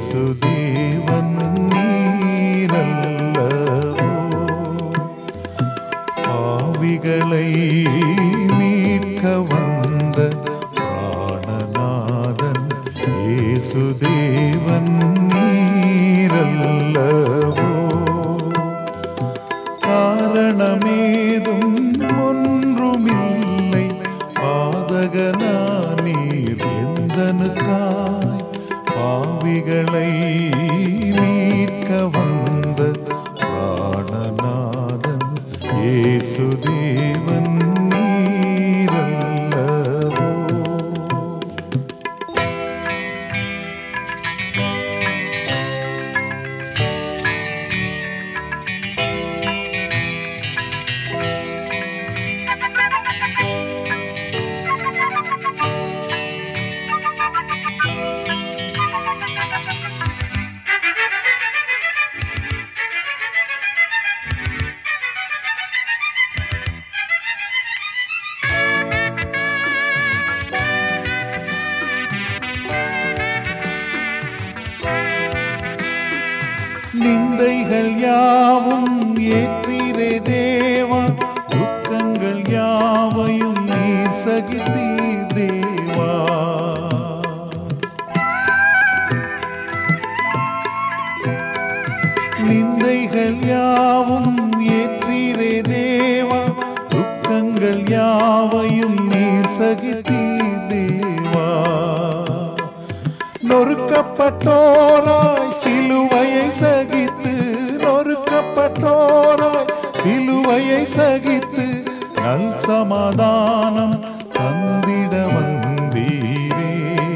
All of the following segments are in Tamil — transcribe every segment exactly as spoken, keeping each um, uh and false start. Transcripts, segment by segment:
இயேசுதேவன் நீரல்லவோ பாவிகளை மீட்க வந்த பிராணநாதன் இயேசுதேவன் நீரல்லவோ காரணமேதும் ஒன்றுமில்லை பாதகனா நீர் எந்தனுக்காய் பாவிகளை மீட்க வந்த பிராணநாதன் இயேசுதேவன் நீரல்லவோ நிந்தைகள் யாவும் ஏற்றீரே தேவா துக்கங்கள் யாவையும் நீர் சகித்தீர் தேவா நிந்தைகள் யாவும் ஏற்றீரே தேவா துக்கங்கள் யாவையும் நீர் சகித்தீர் தேவா நொறுக்கப்பட்டோராய் சிலுவையை சகித்து நொறுக்கப்பட்டோராய் சிலுவையை சகித்து நல் சமாதானம் தந்திட வந்தீரே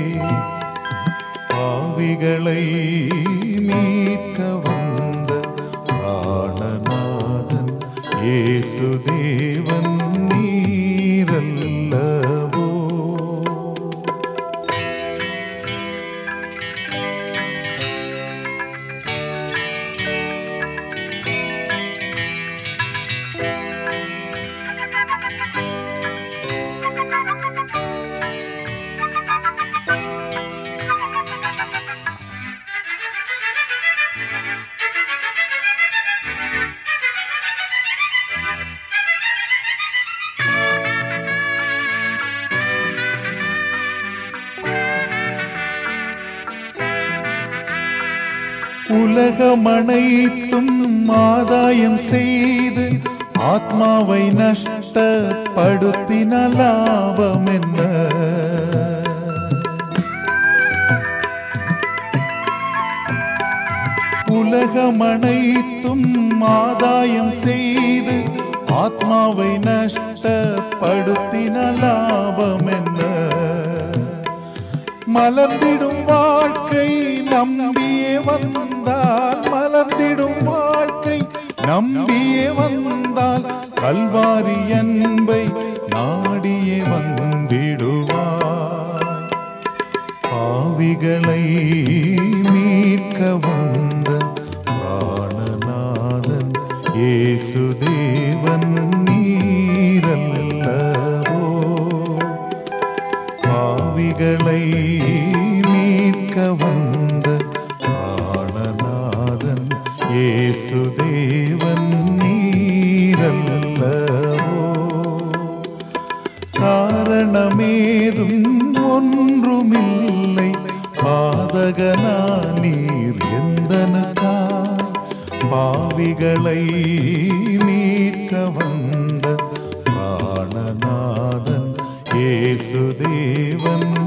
பாவிகளை மீட்க வந்த பிராணநாதன் இயேசுதேவன் நீரல்லவோ உலகமனைத்தும் ஆதாயம் செய்து ஆத்மாவை நஷ்டப்படுத்தின லாபம் என்ன உலகமனைத்தும் ஆதாயம் செய்து ஆத்மாவை நஷ்டப்படுத்தின லாபம் என்ன மலர்ந்திடும் வாழ்க்கை நம்பியே வந்தால் மலர்ந்திடும் வாழ்க்கை நம்பியே வந்தால் கல்வாரி அன்பை நாடியே வந்திடுவாய் பாவிகளை மீட்க வந்த பிராணநாதன் இயேசுதேவன் நீரல்லவோ பாவிகளை மீட்க வந்த பிராணநாதன் இயேசுதேவன் நீரல்லவோ காரணமேதும் ஒன்றுமில்லை பாதகனா நீர் எந்தனுக்காய் பாவிகளை மீட்க வந்த பிராணநாதன் இயேசுதேவன்